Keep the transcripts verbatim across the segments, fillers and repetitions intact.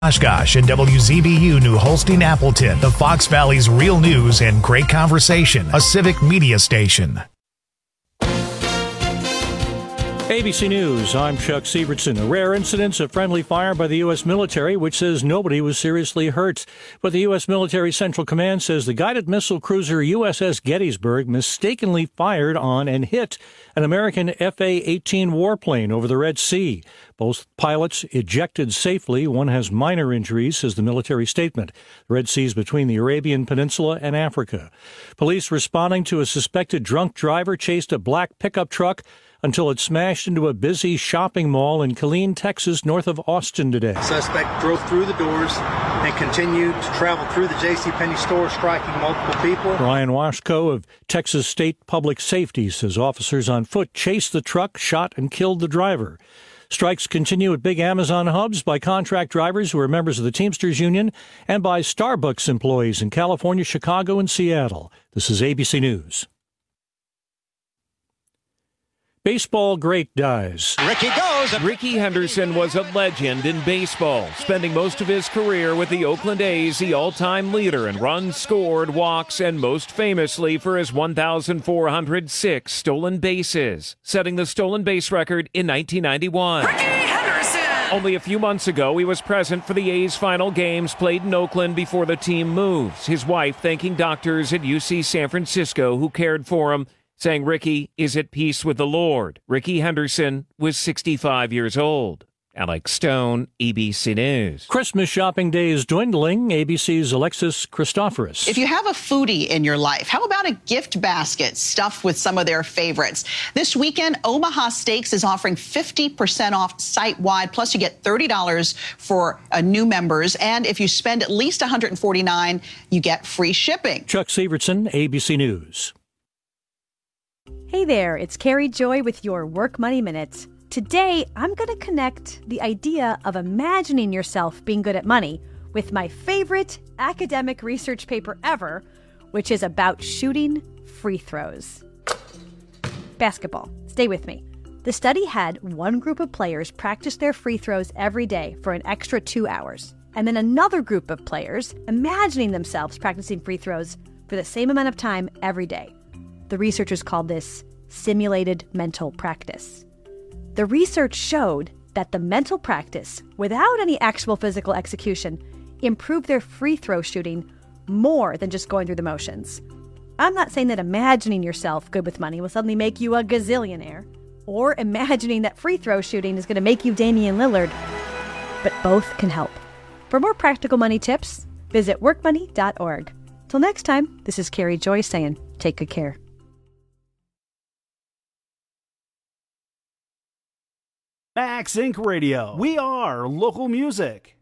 Oshkosh and W Z B U New Holstein Appleton, the Fox Valley's real news and great conversation, a civic media station. A B C News, I'm Chuck Sievertson. A rare incident of friendly fire by the U S military, which says nobody was seriously hurt. But the U S Military Central Command says the guided missile cruiser U S S Gettysburg mistakenly fired on and hit an American F A eighteen warplane over the Red Sea. Both pilots ejected safely. One has minor injuries, says the military statement. The Red Sea is between the Arabian Peninsula and Africa. Police responding to a suspected drunk driver chased a black pickup truck until it smashed into a busy shopping mall in Killeen, Texas, north of Austin today. Suspect drove through the doors and continued to travel through the JCPenney store, striking multiple people. Ryan Washko of Texas State Public Safety says officers on foot chased the truck, shot, and killed the driver. Strikes continue at big Amazon hubs by contract drivers who are members of the Teamsters Union and by Starbucks employees in California, Chicago, and Seattle. This is A B C News. Baseball great dies. Ricky goes. Rickey Henderson was a legend in baseball, spending most of his career with the Oakland A's, the all-time leader in runs scored, walks, and most famously for his one thousand four hundred six stolen bases, setting the stolen base record in nineteen ninety-one. Rickey Henderson! Only a few months ago, he was present for the A's final games played in Oakland before the team moves, his wife thanking doctors at U C San Francisco who cared for him, saying Rickey is at peace with the Lord. Rickey Henderson was sixty-five years old. Alex Stone, A B C News. Christmas shopping day is dwindling. A B C's Alexis Christoforous. If you have a foodie in your life, how about a gift basket stuffed with some of their favorites? This weekend, Omaha Steaks is offering fifty percent off site-wide, plus you get thirty dollars for uh, new members. And if you spend at least one hundred forty-nine dollars, you get free shipping. Chuck Sievertson, A B C News. Hey there, it's Carrie Joy with your Work Money Minute. Today, I'm going to connect the idea of imagining yourself being good at money with my favorite academic research paper ever, which is about shooting free throws. Basketball. Stay with me. The study had one group of players practice their free throws every day for an extra two hours, and then another group of players imagining themselves practicing free throws for the same amount of time every day. The researchers called this simulated mental practice. The research showed that the mental practice, without any actual physical execution, improved their free throw shooting more than just going through the motions. I'm not saying that imagining yourself good with money will suddenly make you a gazillionaire, or imagining that free throw shooting is going to make you Damian Lillard, but both can help. For more practical money tips, visit work money dot org. Till next time, this is Carrie Joy saying, take good care. Max Incorporated. Radio. We are local music.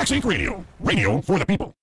Max Inc Radio. Radio for the people.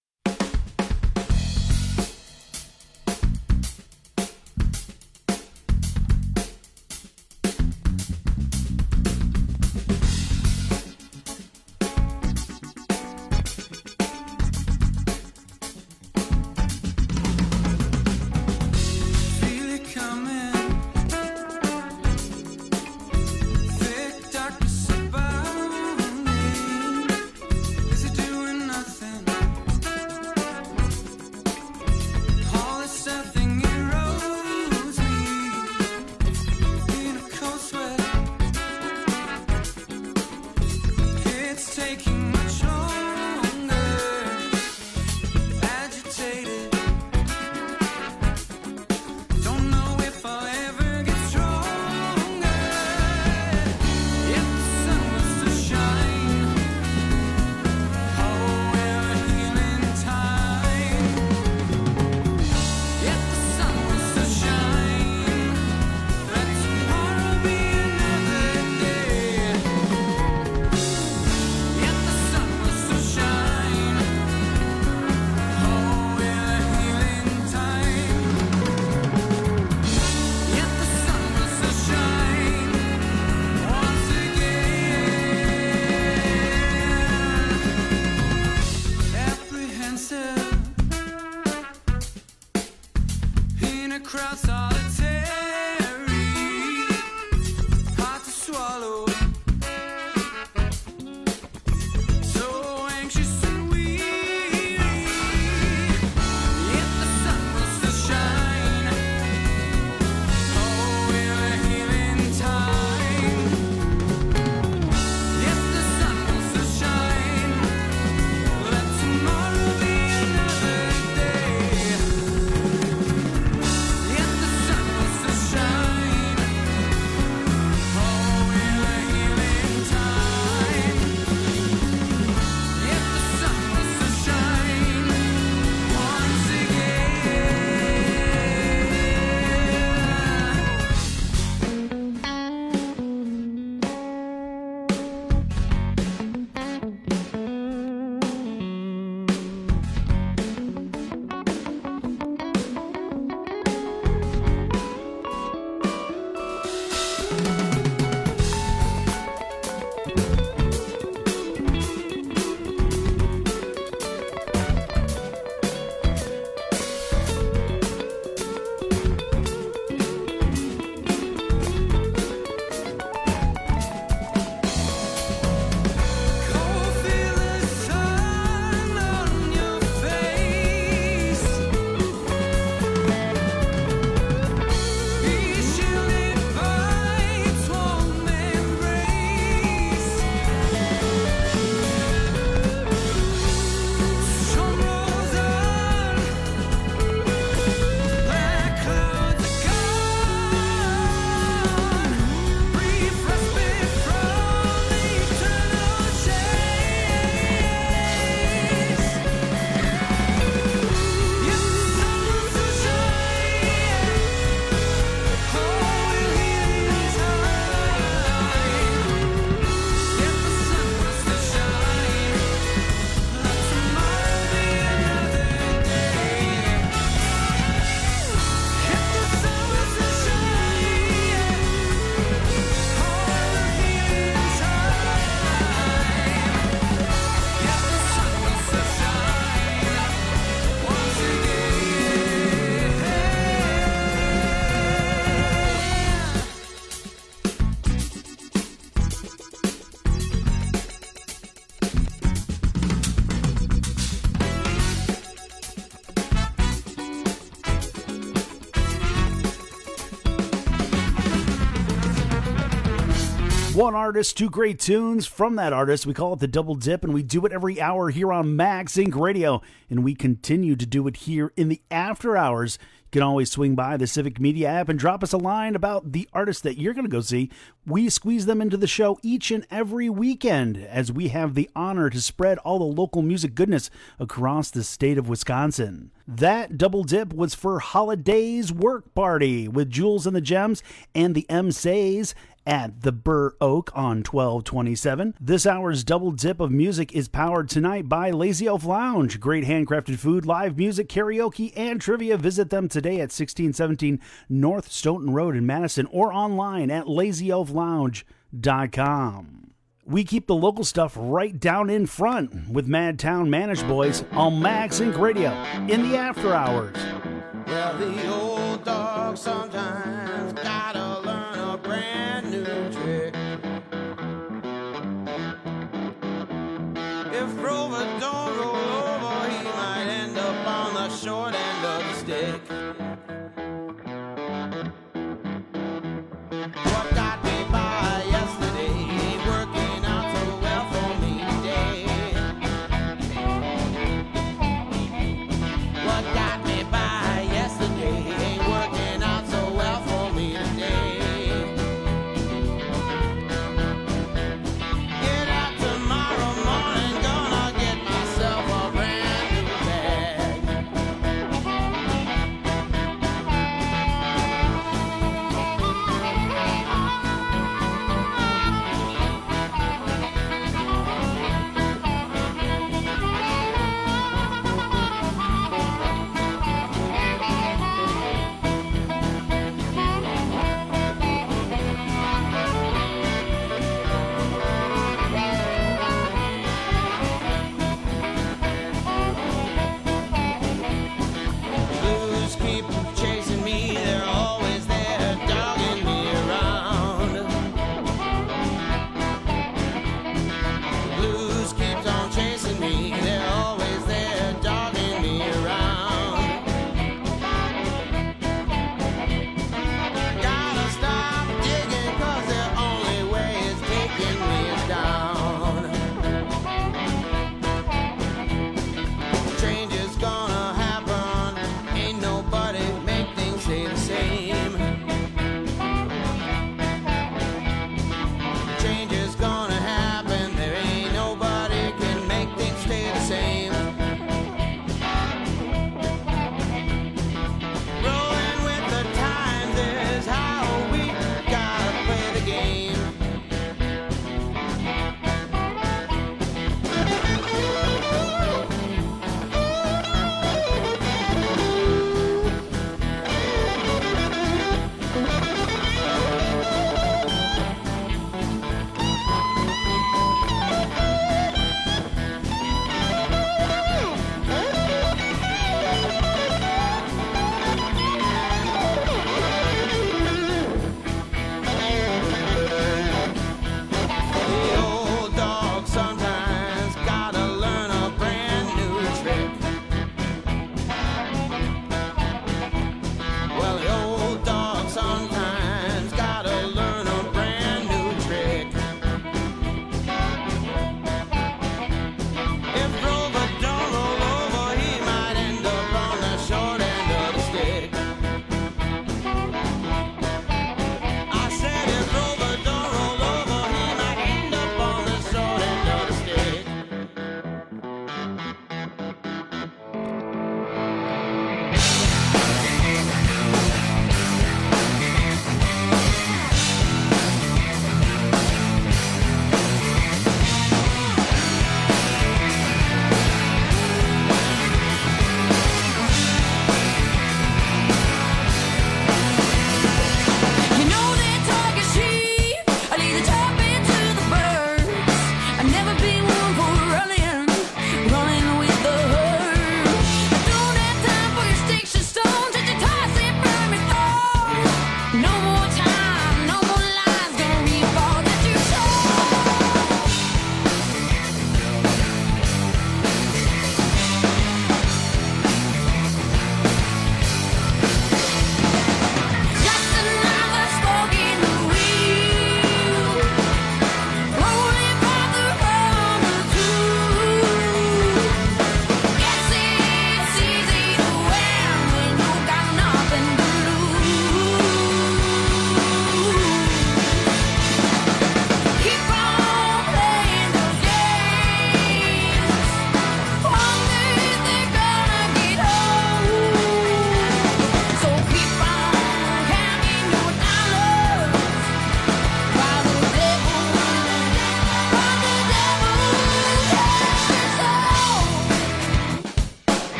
One artist, two great tunes from that artist. We call it the Double Dip, and we do it every hour here on Max Inc Radio, and we continue to do it here in the after hours. You can always swing by the Civic Media app and drop us a line about the artist that you're going to go see. We squeeze them into the show each and every weekend as we have the honor to spread all the local music goodness across the state of Wisconsin. That Double Dip was for Holiday's Work Party with Jules and the Gems and the M Says. at the Burr Oak on twelve twenty-seven. This hour's double dip of music is powered tonight by Lazy Elf Lounge. Great handcrafted food, live music, karaoke, and trivia. Visit them today at sixteen seventeen North Stoughton Road in Madison or online at lazy elf lounge dot com. We keep the local stuff right down in front with Madtown Manish Boys on Max Inc Radio in the after hours. Well, the old dog sometimes gotta learn a brand new trick. If Rover don't roll over, he might end up on the short end of the stick. What got me by yesterday ain't working out so well for me today. What got me by yesterday ain't working out so well for me today. Get out tomorrow morning, gonna get myself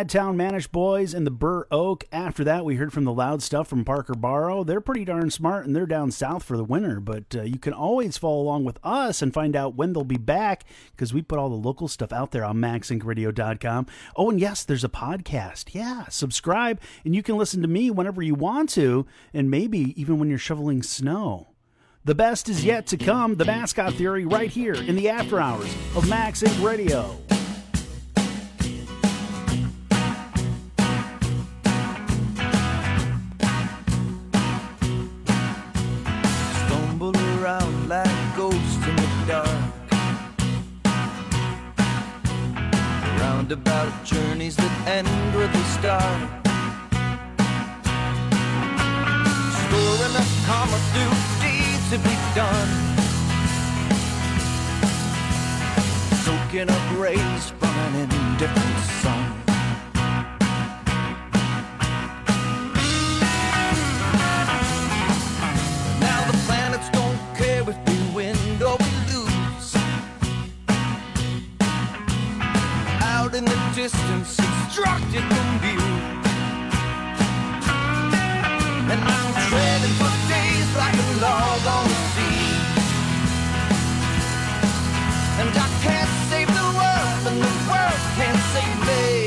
Madtown Manish Boys and the Burr Oak. After that, we heard from the Loud Stuff from Parker Barrow. They're pretty darn smart, and they're down south for the winter, but uh, you can always follow along with us and find out when they'll be back, because we put all the local stuff out there on max inc radio dot com. Oh, and yes, there's a podcast. Yeah, subscribe, and you can listen to me whenever you want to, and maybe even when you're shoveling snow. The best is yet to come. The Mascot Theory right here in the after hours of Max Inc Radio. Stumble around like ghosts in the dark, roundabout journeys that end where they start. Storing up karma through deeds to be done, soaking up rays from an indifferent sun. Now the planets don't care if we win or we lose. Out in the distance, obstructed from view, and I'm treading for days like a log on the sea. And I can't save the world, and the world can't save me.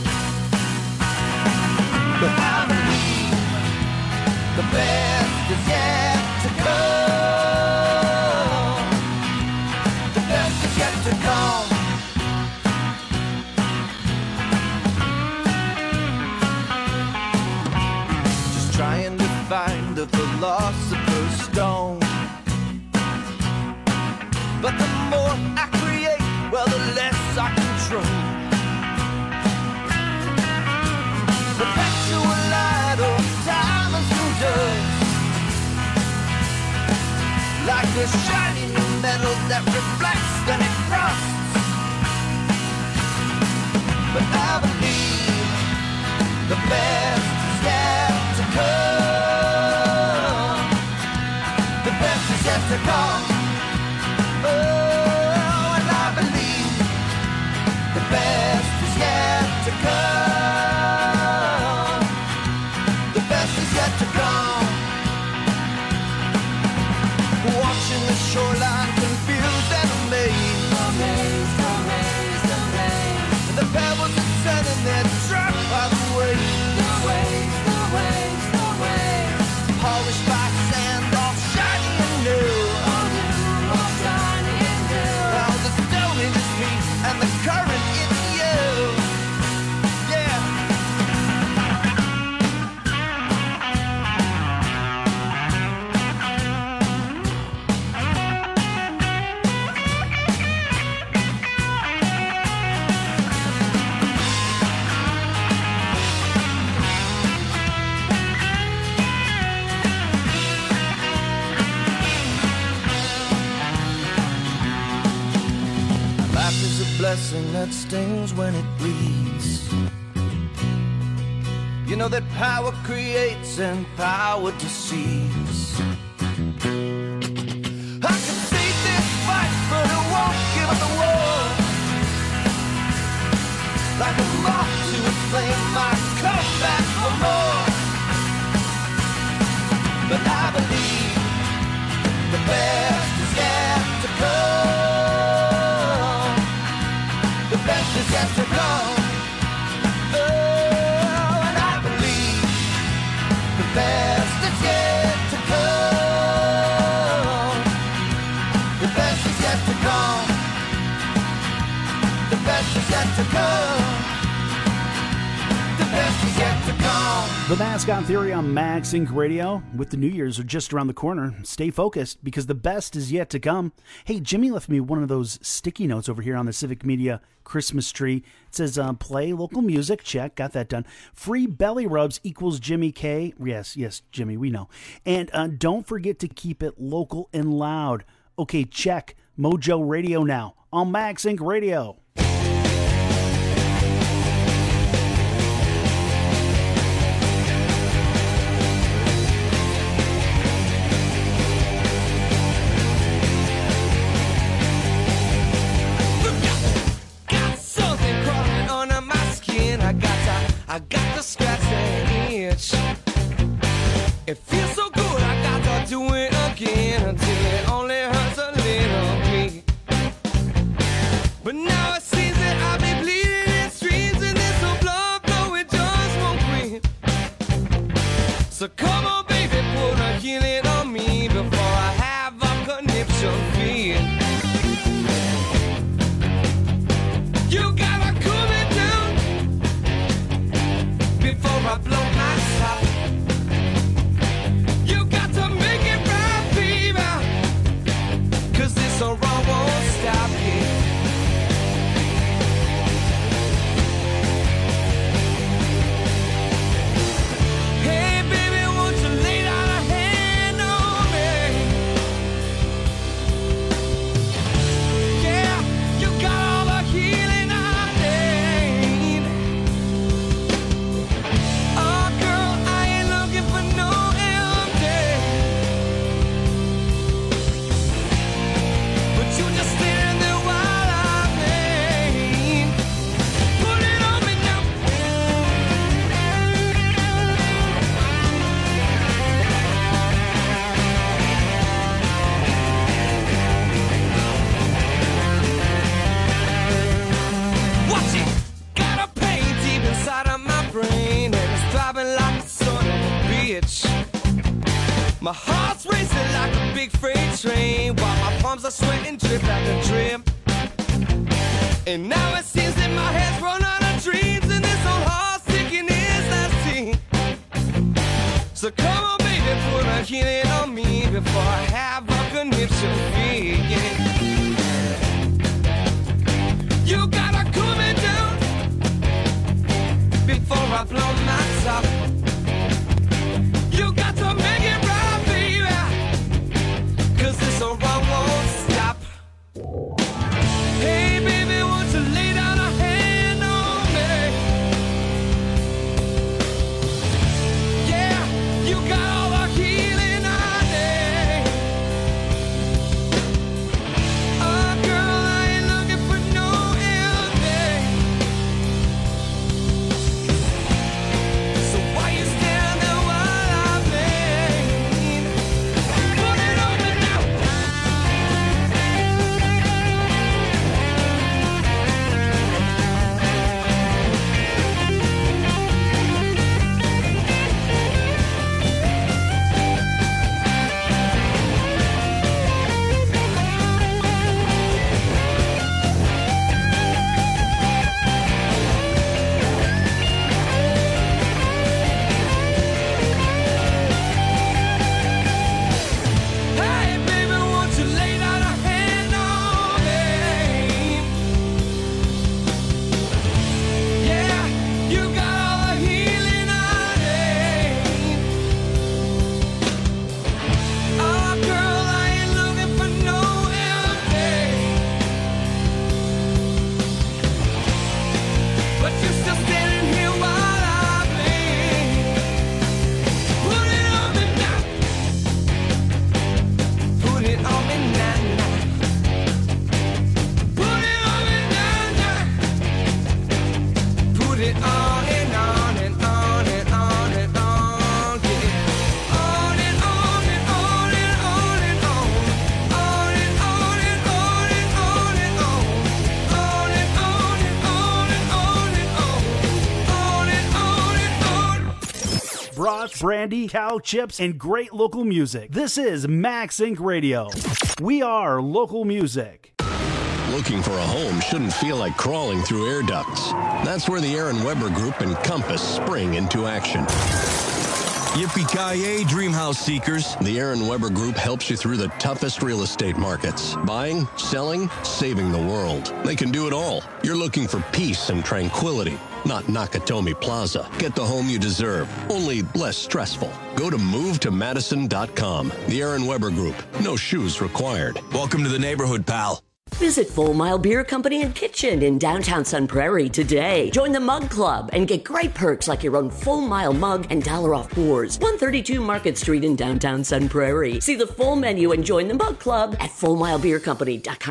But I believe the best is yet to come. The best is yet to come. Just trying to find the philosopher's stone. But the more I create, well, the less I control. Perpetual light or diamonds and dust, like a shiny new metal that reflects then it rusts. But I believe the best is yet to come. The best is yet to come. Oh, and I believe the best is yet to come. The best is yet to come. Watching the shoreline confused and amazed, amazed, amazed, amazed. And the pebbles are turning their track by the waves, the waves, the waves, the waves. Polished by sand, all shiny and new. And the current is you. Yeah. Blessing that stings when it bleeds. You know that power creates and power deceives. I can see this fight, but I won't give up the war. Like a moth to a flame, I come back for more. But I believe the best is yet to come. The best is yet to come. Oh, and I believe the best is yet to come. The best is yet to come. The best is yet to come. The best is yet to come. The Mascot Theory on Max Inc Radio. With the New Year's are just around the corner, stay focused because the best is yet to come. Hey, Jimmy left me one of those sticky notes over here on the Civic Media Christmas tree. It says, uh, play local music. Check. Got that done. Free belly rubs equals Jimmy K. Yes, yes, Jimmy, we know. And uh, don't forget to keep it local and loud. Okay, check. Mojo Radio now on Max Inc Radio. Got something crawling under my skin. I got to It feels so good, I got to do it again until it only hurts a little bit. But now it seems that I've been bleeding in streams and this old blood flow, it just won't quit. So come on, baby, put a healing on me before I have a conniption fit. You gotta cool me down before I blow my top. You got to make it right, baby, cause this so wrong won't stop it. Hey, baby, won't you lay down a hand on me? Yeah, you got all the healing I need. Oh, girl, I ain't looking for no empty, but you just stand there while I pain. Put it on me now. Watch it. Got a pain deep inside of my brain, and it's throbbing like a son of a bitch. My heart's racing like a big freight train, while my palms are sweating drip after drip. And now it seems that my head's run out of dreams, and this old heart sinking is last scene. So come on, baby, put a healing on me before I have a conniption fit. Yeah. You gotta cool me down before I blow my top. You got to make it right, baby, cause this so wrong won't stop. Hey, baby, won't you lay down a hand on me? Yeah, you got all the healing I need. Oh, girl, I ain't looking for no empty, so why you stand there while I bleed? Put it on me now. Hey, baby, won't you lay down a hand on me? Yeah, you got all the healing I need. Oh, girl, I ain't looking for no empty, but you're still standing here while I bleed. Put it on me now. Put it on me now, now. Put it on me now, now. Put it on and on and on and on and on. Get it on and on and on and on and on. On and on and on and on and on. On and on and on and on and on. On and on and on. Brats, brandy, cow chips, and great local music. This is Max Inc Radio. We are local music. Looking for a home shouldn't feel like crawling through air ducts. That's where the Aaron Weber Group and Compass spring into action. Yippee-ki-yay, dream house seekers. The Aaron Weber Group helps you through the toughest real estate markets. Buying, selling, saving the world. They can do it all. You're looking for peace and tranquility, not Nakatomi Plaza. Get the home you deserve, only less stressful. Go to move to madison dot com. The Aaron Weber Group. No shoes required. Welcome to the neighborhood, pal. Visit Full Mile Beer Company and Kitchen in downtown Sun Prairie today. Join the Mug Club and get great perks like your own Full Mile mug and dollar off pours. one thirty-two Market Street in downtown Sun Prairie. See the full menu and join the Mug Club at full mile beer company dot com.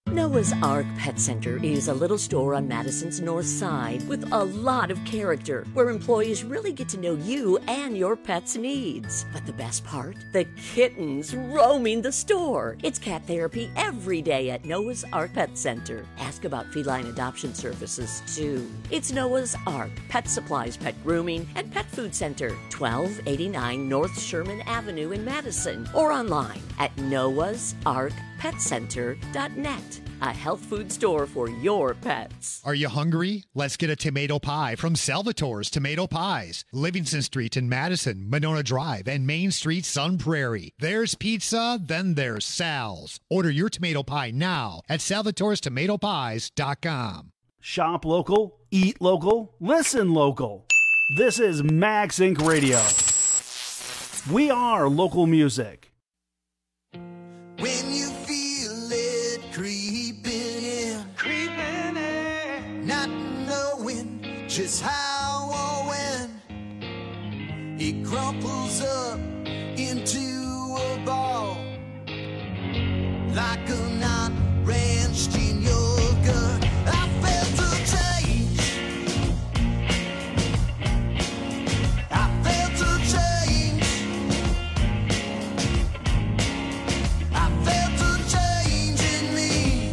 Noah's Ark Pet Center is a little store on Madison's north side with a lot of character, where employees really get to know you and your pet's needs. But the best part? The kittens roaming the store. It's cat therapy every day at Noah's Ark Pet Center. Ask about feline adoption services, too. It's Noah's Ark Pet Supplies, Pet Grooming, and Pet Food Center, twelve eighty-nine North Sherman Avenue in Madison, or online at noahs ark pet center dot net. A health food store for your pets. Are you hungry? Let's get a tomato pie from Salvatore's Tomato Pies. Livingston Street in Madison, Monona Drive, and Main Street, Sun Prairie. There's pizza, then there's Sal's. Order your tomato pie now at salvatores tomato pies dot com. Shop local, eat local, listen local. This is Max Incorporated. Radio. We are local music. When you feel it creeping in, creeping in, not knowing just how or when, it crumples up into a ball, like a knot wrenched in your gut. I felt a change. I felt a change. I felt a change in me.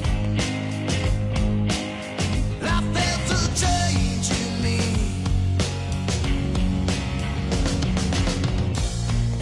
I felt a change in me.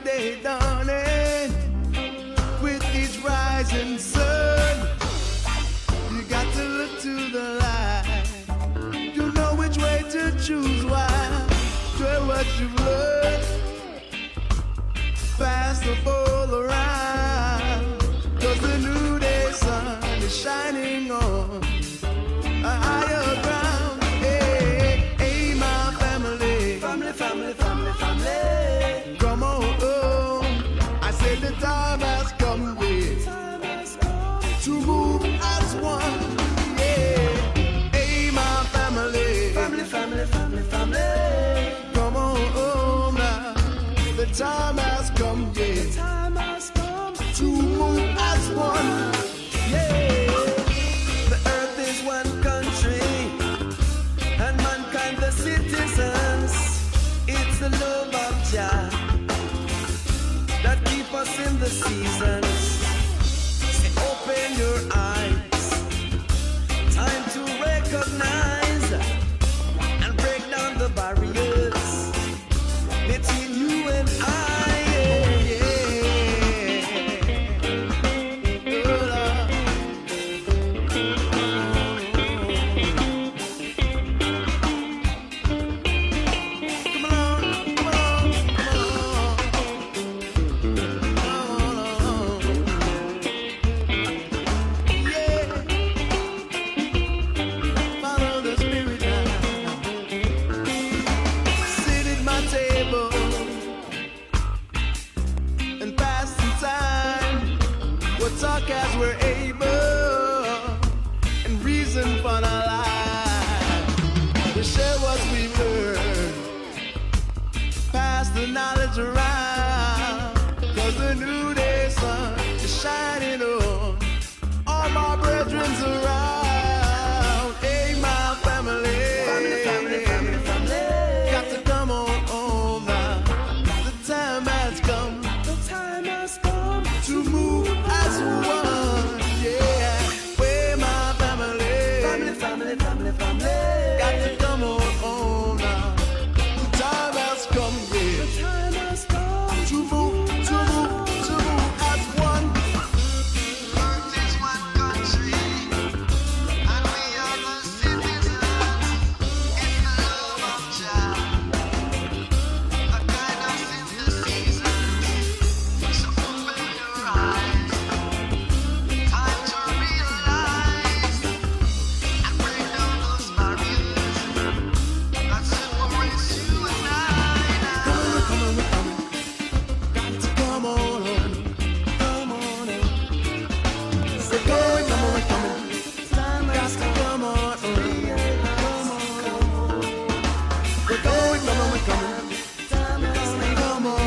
day dawning with each rising sun. You got to look to the light. You know which way to choose. Why? Try what you've learned. Pass the ball around. Cause the new day sun is shining on a higher ground. Hey, hey, my family. Family, family, family, family. Come on, oh. I said the time has come, with to move as one. Yeah. Hey, my family. Family, family, family, family. Come on, oh, now. The time has come, yeah. The time has come to move as one. Yeah. The earth is one country, and mankind the citizens. It's the love of Jah that keep us in the seasons. Say, open your eyes. Time to recognize and break down the barriers between you and I. Yeah, yeah. Oh, Lord. Come on, come on, come on. Yeah. Follow the Spirit now. Sit at my table and pass some time. We'll talk as we're able and reason for our life. We'll share what we've learned, pass the knowledge around. Cause the new day sun is shining on all my brethrens around. Hey, my family. Family, family, family, family. Got to come on home now. The time has come. The time has come to move as one. Yeah. Hey, my family. Family, family, family, family. Got to come on home now. The time has come, yeah. The time has come to move, to move, to move as one. Earth is one country, and we are the citizens. It's the love of Jah that guide us in the seasons. So open your eyes. Time to realize and break down those barriers that separates you and I. Come on, come on, come on. Got to come on, come on. Say, come on, come on, come on. Got to come on, come on. We're going, come on, come on. Come on, come on.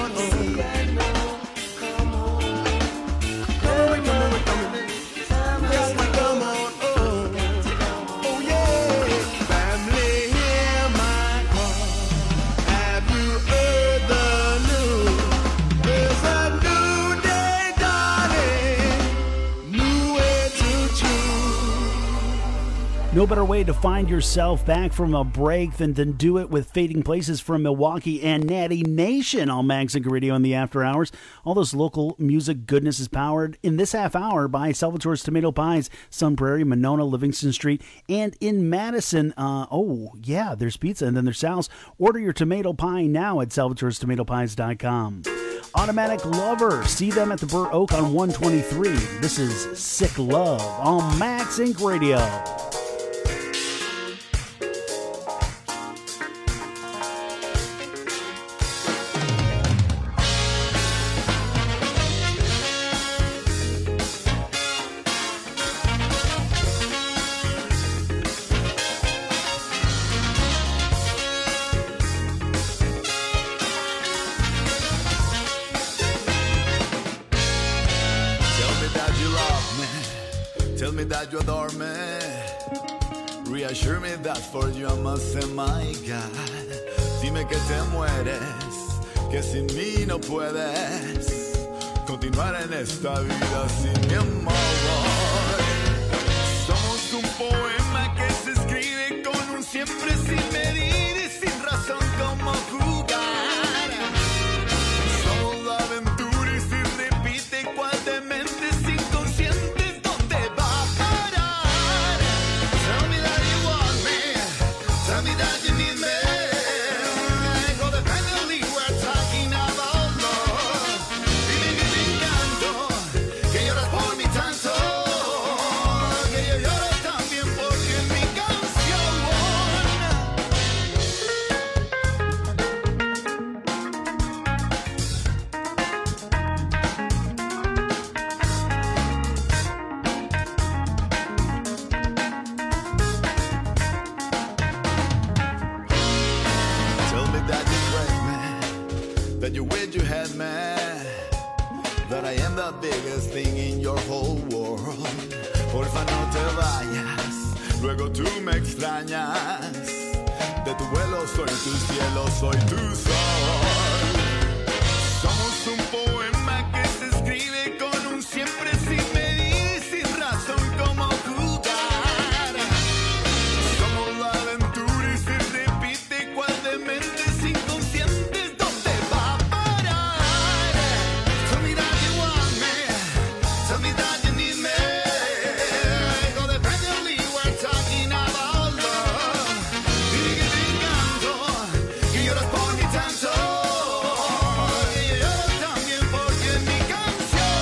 Going, come on, come on. Got to come on, oh. Oh, yeah. Family, hear my call. Have you heard the news? There's a new day dawning, new way to choose. No better way to find yourself back from a break than to do it with Fading Places from Milwaukee and Natty Nation on Max Inc Radio in the after hours. All this local music goodness is powered in this half hour by Salvatore's Tomato Pies, Sun Prairie, Monona, Livingston Street, and in Madison. Uh, oh, yeah, there's pizza and then there's Sal's. Order your tomato pie now at salvatores tomato pies dot com. Automatic Lover. See them at the Burr Oak on one twenty-three. This is Sick Love on Max Inc Radio. Tell me that you adore me. Reassure me that for you I must say my God. Dime que te mueres, que sin mí no puedes continuar en esta vida sin mi amor. Somos un poema que se escribe con un siempre sin medir y sin razón como jugar. Somos la me that you need me. Codependently, we're talking about love. Dime que te encanto, que lloras por mí tanto, que yo lloro también porque en mi canción. Tell me that you break me, that you wish you had me, that I am the biggest thing in your whole world. Porfa no te vayas, luego tú me extrañas. De tu vuelo soy tu cielo, soy tu sol. Somos un poema que se escribe con un siempre sin medir, sin razón como jugar. Somos la aventura y se repite cual de mentes inconscientes. ¿Dónde va a parar? Tell me that you want me, tell me that you need me. Codependently, we're talking about love. Dime que te encanto, que lloras por mí tanto, que yo lloro también porque en mi canción.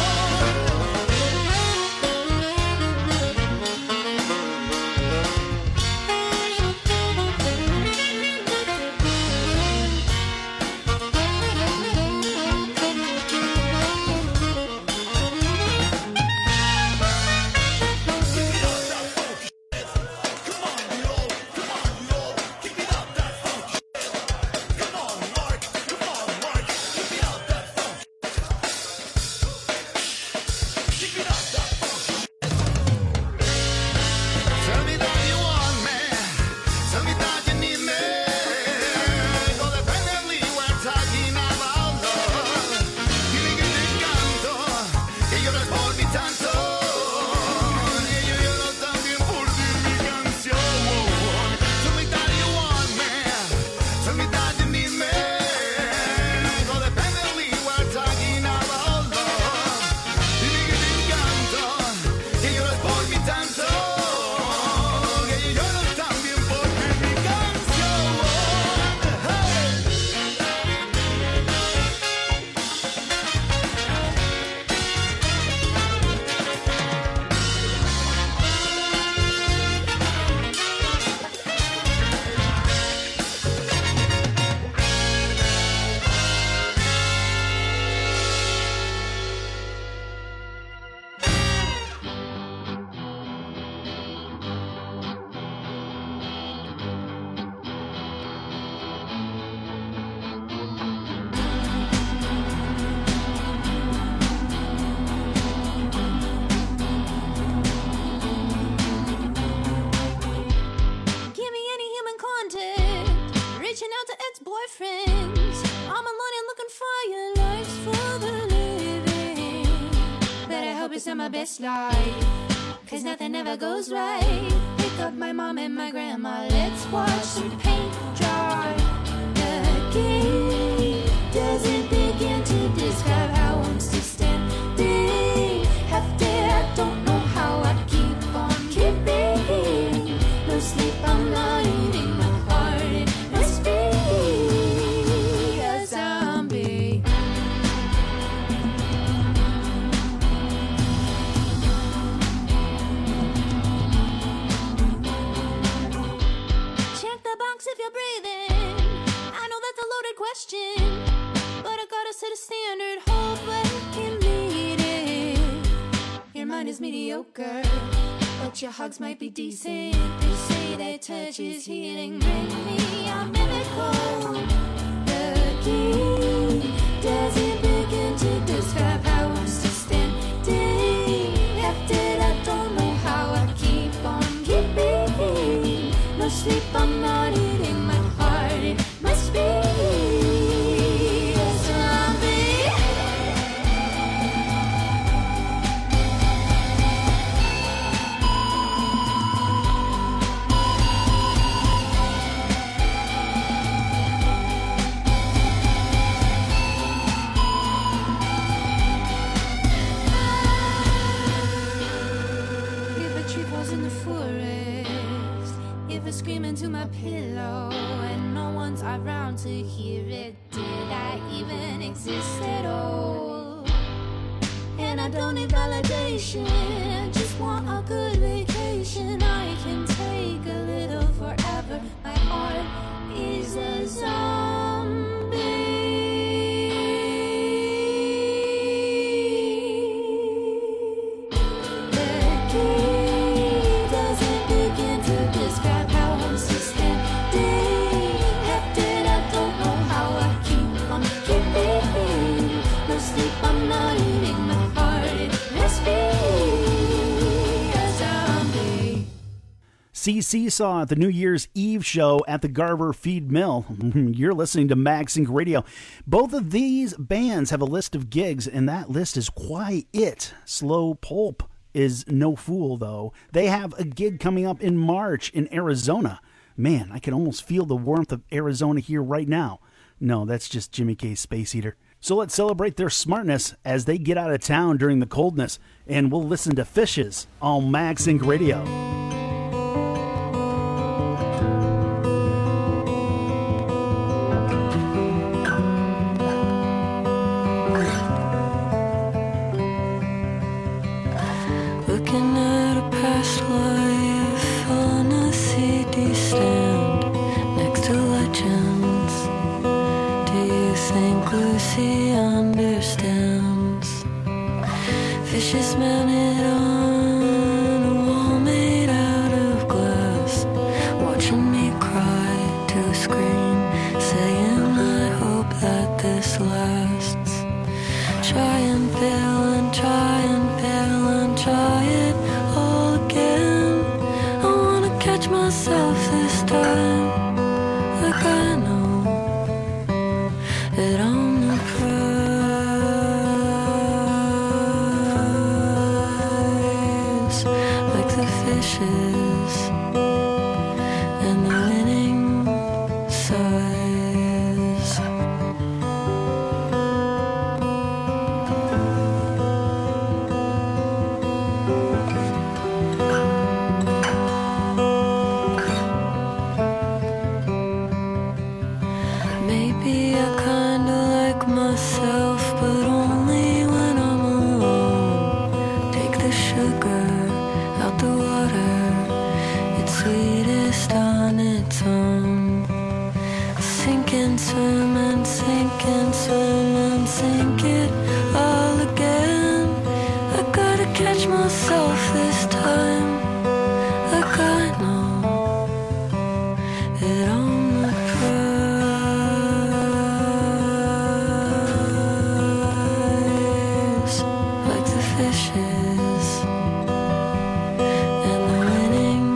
Tell me that you want me, tell me that you need me. Codependently, we're talking about love. Dime que te encanto, que lloras por mí tanto, que yo lloro también por ti en mi canción. Tell me that you want me, tell me that you need me. Codependently, we're talking about love. Dime que te encanto, que lloras por mí tanto, que yo lloro también porque en mi canción. Hey. Give me any human contact. Reaching out to ex-boyfriends. I'm alone and looking for your life's for the living. But I hope it's not my best life, cause nothing ever goes right. Pick up my mom and my grandma, let's watch some paint dry. The game doesn't begin to describe how I'm still standing. After I don't know how I keep on keeping. No sleep, I'm not eating my heart. It must be a zombie. Check the box if you're breathing. I know that's a loaded question, but I gotta set a standard. Hope I can meet it. Your mind is mediocre, but your hugs might be decent. They say that touch is healing. Bring me a miracle. The key doesn't begin to describe how I'm still standing. After I don't know how I keep on keeping. No sleep, I'm not eating my heart. It must be a zombie. If a tree falls in the forest, if I scream into my my pillow and no one's around to hear it. Did I even exist at all? And I don't need validation, just want a good vacation. I can take a little forever. My heart is a zombie. The key doesn't begin to describe how I'm suspended. Hefted, I don't know how I keep on keeping. No sleep, I'm not eating. My heart, it must be a zombie. See Seesaw at the New Year's Eve show at the Garver Feed Mill. You're listening to MagSync Radio. Both of these bands have a list of gigs, and that list is quite it. Slow Pulp is no fool, though. They have a gig coming up in March in Arizona. Man, I can almost feel the warmth of Arizona here right now. No, that's just Jimmy K's Space Heater. So let's celebrate their smartness as they get out of town during the coldness, and we'll listen to Fishes on MagSync Radio. Looking at a past life on a C D stand next to legends. Do you think Lucy understands? Fishes mounted on a wall made out of glass, watching me cry to a screen, saying I hope that this lasts. Try and fail and try and fail and try it all again. I wanna catch myself this time, like I know that I'm the prize, like the fishes and the winning size. Maybe I kinda like myself, but only when I'm alone. Take the sugar out the water, it's sweetest on its own. Sink and swim and sink and swim and sink it all again. I gotta catch myself this time, like I know that I'm the prize, like the fishes and the winning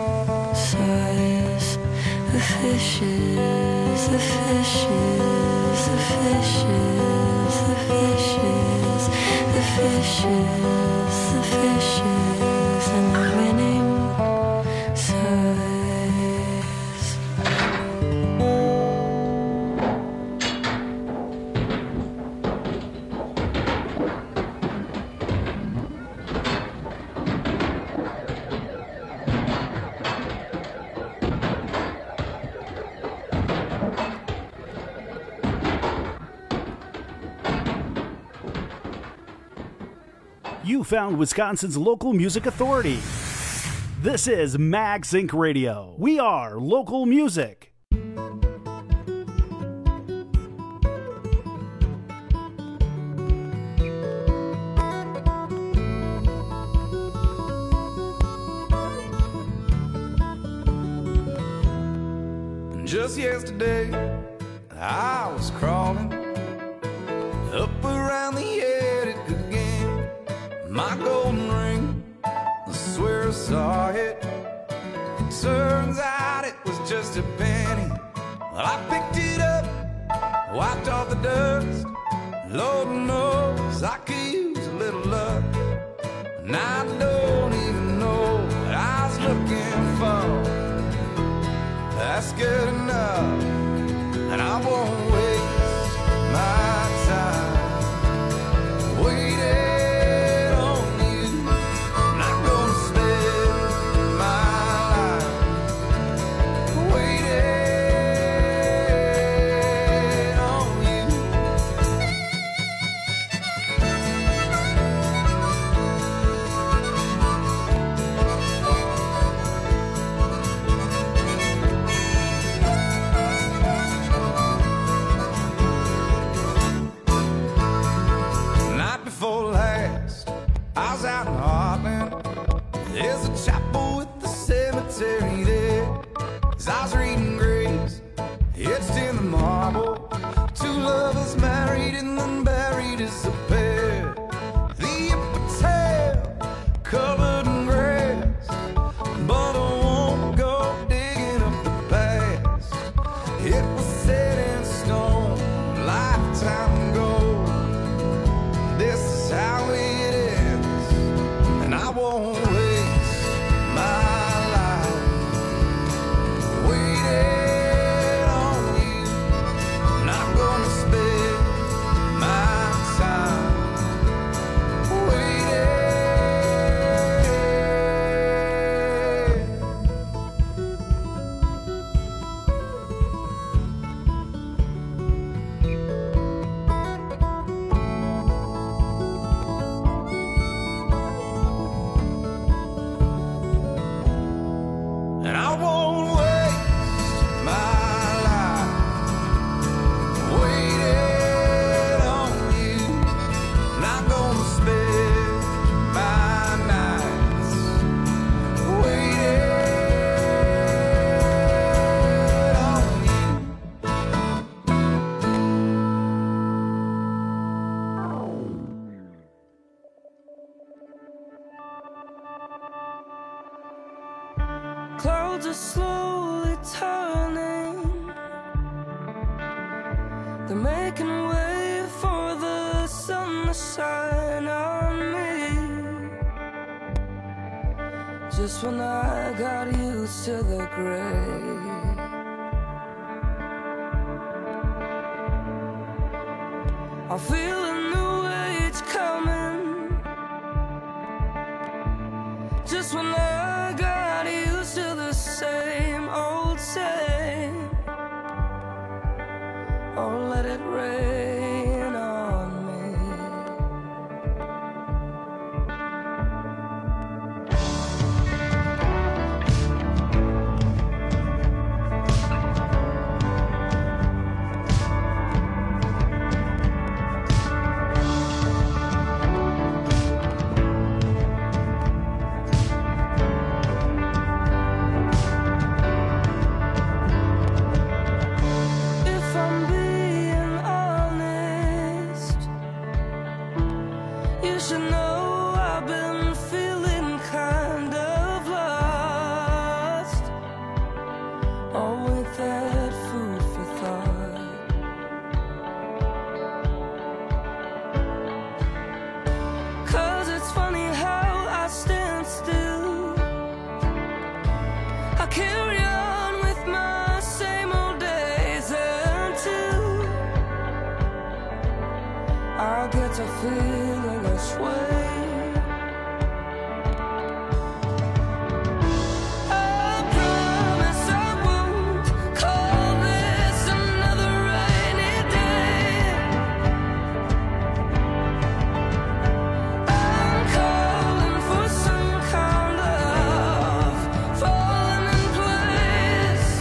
size. The fishes, the fishes, the fishes, the fishes, the fishes, the fishes and the winning size. You found Wisconsin's local music authority. This is MagSync Radio. We are local music. Just yesterday, I was crawling up around the attic again. My golden ring, I swear I saw it. Turns out it was just a penny. Well, I picked it up, wiped off the dust. Lord knows I could use a little luck. And I don't even know what I was looking for. That's good enough, and I won't waste my time waiting on you. I'm not gonna spend my life etched in the marble. Two lovers married and then buried as a pair. The epitaph covered in grass, but I won't go digging up the past. It was set in stone a lifetime ago. This is how it ends, and I won't waste my life waiting on you. Not gonna spend my time waiting. And I won't waste my life waiting on you. Not gonna spend my nights waiting on you. Clouds are slowly turning. They're making way for the sun to shine on me. Just when I got used to the gray, I feel a new age coming. Just when I got used to the same old same. Oh, let it rain on me. If I'm being honest, you should know I've been feeling kind of lost. Oh, with that food for thought. 'Cause it's funny how I stand still. I carry on with my same old days until I get to feeling this way. I promise I won't call this another rainy day. I'm calling for some kind of falling in place.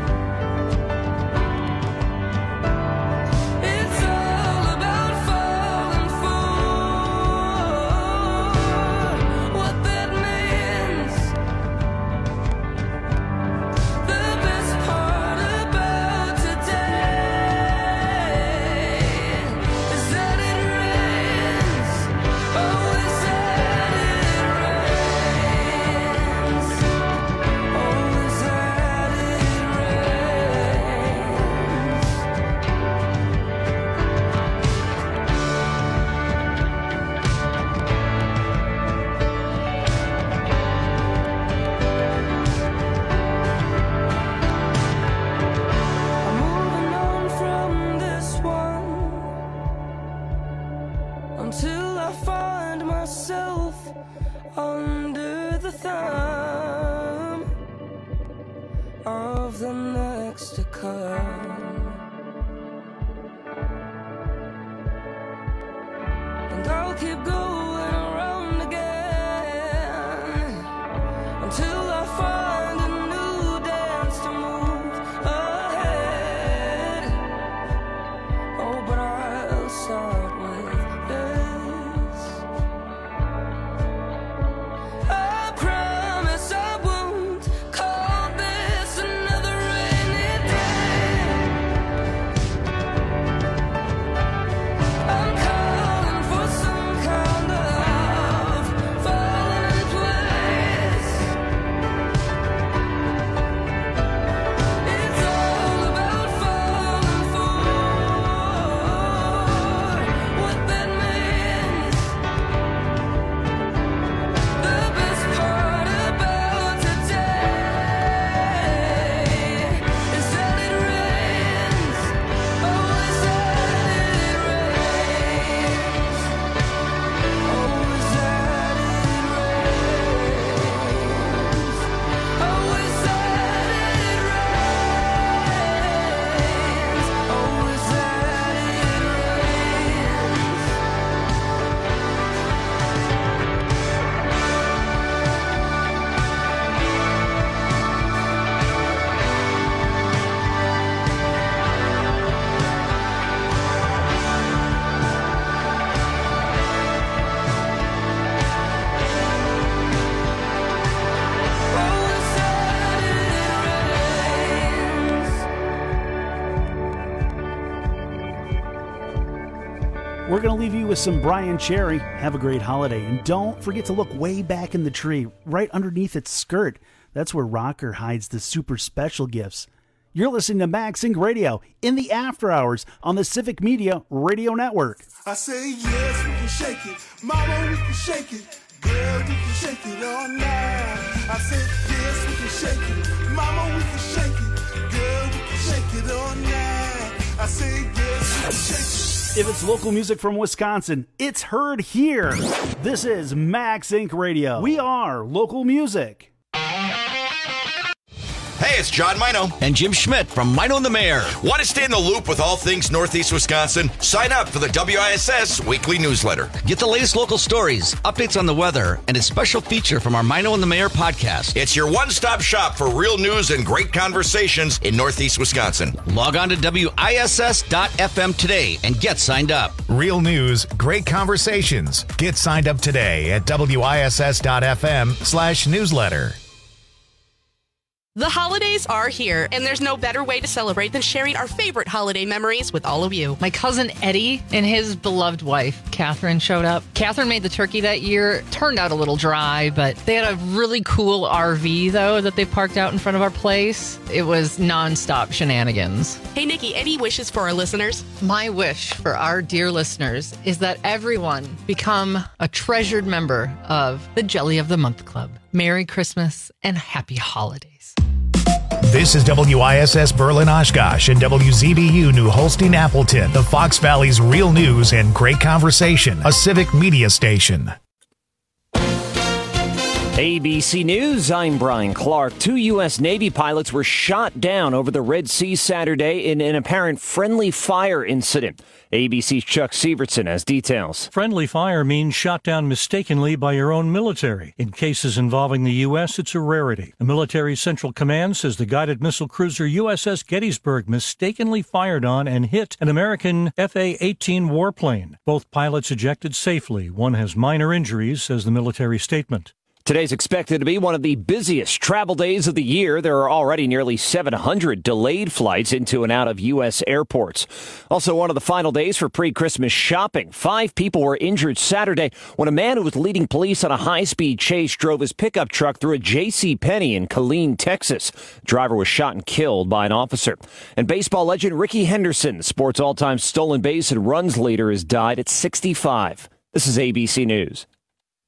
It's all about falling for what that means. The best part about today is that it rains. Oh, is that it rains. Oh, is that it I'm moving on from this one until I find myself under the thumb of the next to come. And I'll keep going around again until I find a new dance to move ahead. Oh, but I'll start with this. I promise I won't call this another rainy day. We're going to leave you with some Brian Cherry. Have a great holiday. And don't forget to look way back in the tree, right underneath its skirt. That's where Rocker hides the super special gifts. You're listening to Max Inc Radio in the after hours on the Civic Media Radio Network. I say yes, we can shake it. Mama, we can shake it. Girl, we can shake it all night. I said yes, we can shake it. Mama, we can shake it. Girl, we can shake it all night. I say yes, we can shake it. If it's local music from Wisconsin, it's heard here. This is Max Inc Radio. We are local music. Hey, it's John Mino. And Jim Schmidt from Mino and the Mayor. Want to stay in the loop with all things Northeast Wisconsin? Sign up for the W I S S weekly newsletter. Get the latest local stories, updates on the weather, and a special feature from our Mino and the Mayor podcast. It's your one-stop shop for real news and great conversations in Northeast Wisconsin. Log on to W I S S dot F M today and get signed up. Real news, great conversations. Get signed up today at W I S S dot F M slash newsletter. The holidays are here, and there's no better way to celebrate than sharing our favorite holiday memories with all of you. My cousin Eddie and his beloved wife, Catherine, showed up. Catherine made the turkey that year. Turned out a little dry, but they had a really cool R V, though, that they parked out in front of our place. It was nonstop shenanigans. Hey, Nikki, any wishes for our listeners? My wish for our dear listeners is that everyone become a treasured member of the Jelly of the Month Club. Merry Christmas and happy holidays. This is W I S S Berlin Oshkosh and W Z B U New Holstein Appleton, the Fox Valley's real news and great conversation, a civic media station. A B C News, I'm Brian Clark. Two U S Navy pilots were shot down over the Red Sea Saturday in an apparent friendly fire incident. A B C's Chuck Sievertson has details. Friendly fire means shot down mistakenly by your own military. In cases involving the U S, it's a rarity. The Military Central Command says the guided missile cruiser U S S Gettysburg mistakenly fired on and hit an American F A eighteen warplane. Both pilots ejected safely. One has minor injuries, says the military statement. Today's expected to be one of the busiest travel days of the year. There are already nearly seven hundred delayed flights into and out of U S airports. Also, one of the final days for pre-Christmas shopping. Five people were injured Saturday when a man who was leading police on a high-speed chase drove his pickup truck through a J C Penney in Killeen, Texas. The driver was shot and killed by an officer. And baseball legend Rickey Henderson, sports all-time stolen base and runs leader, has died at sixty-five. This is A B C News.